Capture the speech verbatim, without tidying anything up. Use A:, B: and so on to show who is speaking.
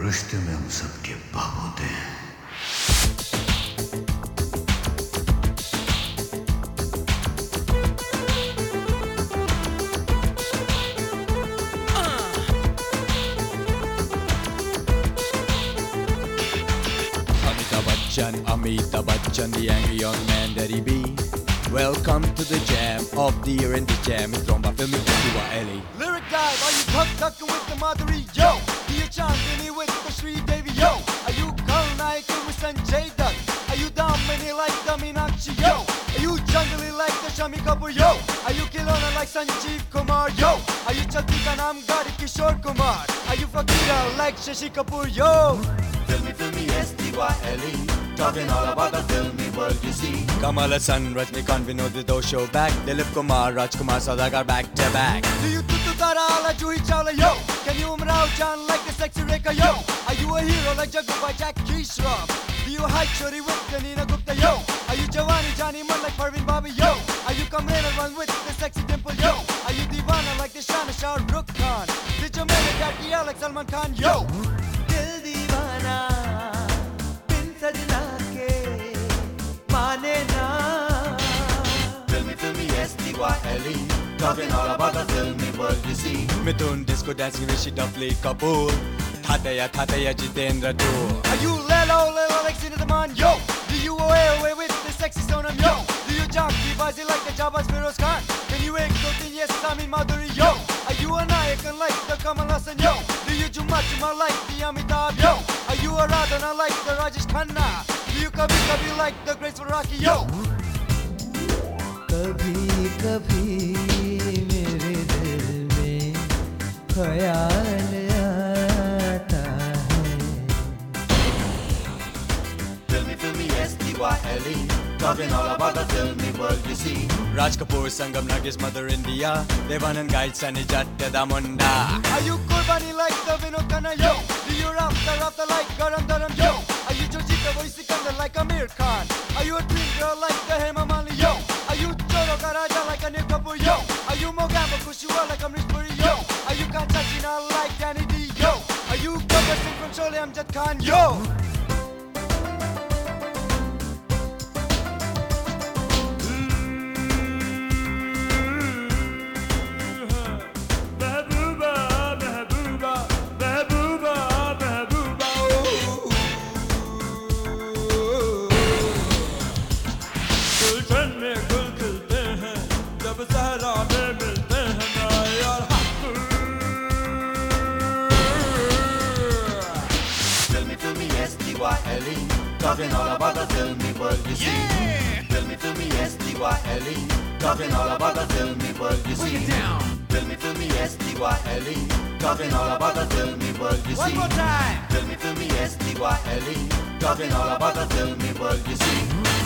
A: रिश्ते में हम सबके बाप होते हैं।
B: Amitabh Bachchan, Amitabh Bachchan, the angry young man that he be. Welcome to the jam of the year in the jam. It's thrown by Film Festival L A.
C: Lyric dive, are you tuck tucking with the Madhuri? Yo, do you Chandini with the Sri Devi? Yo, are you Kalnaik with Sanjay Dutt? Are you Damini like the Meenakshi? Yo, are you jungly like the Shami Kapoor? Yo, are you Kilona like Sanjeev Kumar? Yo, are you Chaltika Naam Gari Kishore Kumar? Are you Fakira like Shashi Kapoor? Yo,
D: Filmy, filmy, S T Y L E. Talking all about the filmy world you see.
B: Kamal Hassan, Rajnikant, Vinod Vidoo show back. Dilip Kumar, Rajkumar Sadagar back to back.
C: do you Tutu Tara ala Juhi Chawla? Yo, can you Umrao Jan like the sexy Rekha? Yo, are you a hero like Jagu by Jackie Shroff? Do you hide Shuri with Kanina Gupta? Yo, are you Jawani Johnny Man like Parveen Babi? Yo, are you Kamrana Run with the sexy dimple? Yo, are you Divana like the Shana Shah Rukh Khan? Did you make a daddy like Salman Khan? Yo,
E: दिल दीवाना बिन सजना के माने ना
D: Filmy, filmy, S T Y L E. Talking all about the filmy world you see.
B: Mithun disco dancing Rishi Duffy Kapoor. Thataya Thataya Jitendra Toor.
C: are you Lelo Lelo like Sinathaman? Yo, do you away away with the sexy Sonam? Yo, do you Jackie Bazi like the Jabba's Feroz Khan? Can you ek do tin yes Sami Madhuri? Yo, are you a Nayakan like the Kamal Hassan? Yo, do you Juma Juma like the Amitabh? Yo, are you a Radhana like the Rajesh Khanna? Do you Kabhi Kabhi like the Grace Faraki? Yo,
E: कभी कभी मेरे दिल में ख्याल आता है
D: Filmy, filmy, S T Y L E. Talking all about the filmy world you see.
B: Raj Kapoor, Sangam Nagis, Mother India. Devanand Guide, Sunny Jatta Damunda.
C: are you Kurbani like the Vinod Khanna? Yo, do you Rafta Rafta like Garam Dharam? Yo, are you Jojita Boy Sikandar like Amir Khan? Are you a dream girl like the Hema Malini? Yo, are you Choro Ka Raja like Anil Kapoor? Yo, are you Mogamba Kushua like Amrish Puri? Yo, are you Kanchachina like Danny D? Yo, are you Gabbar Singh from Sholay Amjad Khan? Yo,
F: महबूबा महबूबा महबूबा महबूबा गुलशन में गुल खिलते हैं जब सहरा में मिलते हैं ना यार
D: Filmy, filmy, S T Y L E. Talking all about the filmy world you see. Filmy, filmy, S T Y L E. Talking all about the filmy world you see. Filmy, filmy, S T Y L E. Talking all about the filmy world you see.
C: one more time.
D: Filmy, filmy, S T Y L E. Talking all about the filmy world you see.